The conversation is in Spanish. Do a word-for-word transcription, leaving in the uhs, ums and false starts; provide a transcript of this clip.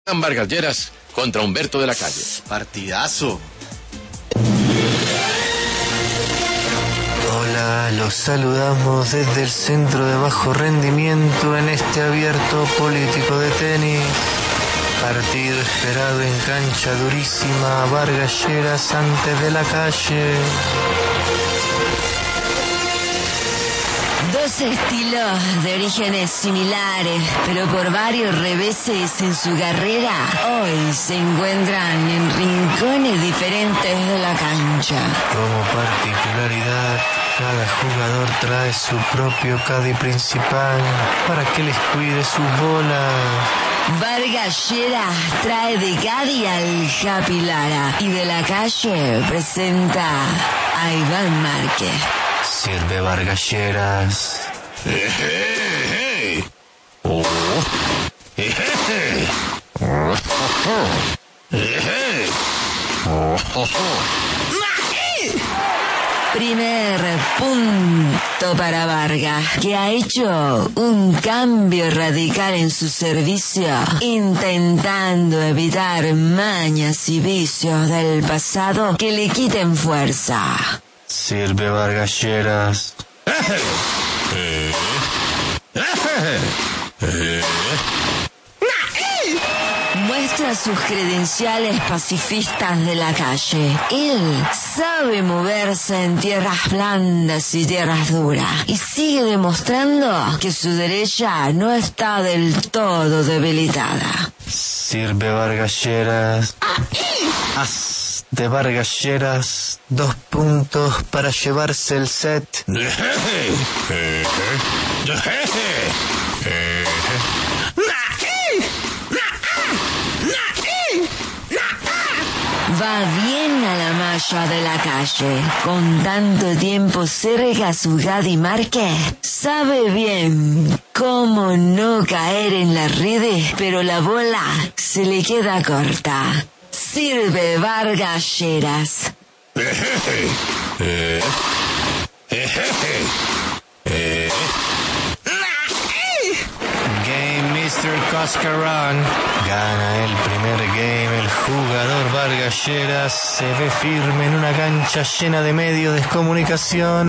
Vargas Lleras contra Humberto de la Calle. Partidazo. Hola, los saludamos desde el centro de bajo rendimiento en este abierto político de tenis. Partido esperado en cancha durísima, Vargas Lleras antes de la Calle. Dos estilos de orígenes similares, pero por varios reveses en su carrera, hoy se encuentran en rincones diferentes de la cancha. Como particularidad, cada jugador trae su propio caddy principal para que les cuide sus bolas. Vargas Lleras trae de caddy al Happy Lara y de la Calle presenta a Iván Márquez. Sirve Vargas Lleras. Hey, hey, hey. Oh. Hey, hey. Oh, oh, oh. Hey, hey. Oh, oh, oh. Primer punto para Vargas, que ha hecho un cambio radical en su servicio, intentando evitar mañas y vicios del pasado que le quiten fuerza. Sirve Vargas Lleras. Muestra sus credenciales pacifistas de la calle. Él sabe moverse en tierras blandas y tierras duras, y sigue demostrando que su derecha no está del todo debilitada. Sirve Vargas Lleras. As de Vargas Lleras. Dos puntos para llevarse el set. Va bien a la malla de la calle. Con tanto tiempo cerca su Gadi Márquez, sabe bien cómo no caer en las redes, pero la bola se le queda corta. Sirve Vargas Lleras. Game mister Cascarón. Gana el primer game el jugador Vargas Lleras. Se ve firme en una cancha llena de medios de comunicación.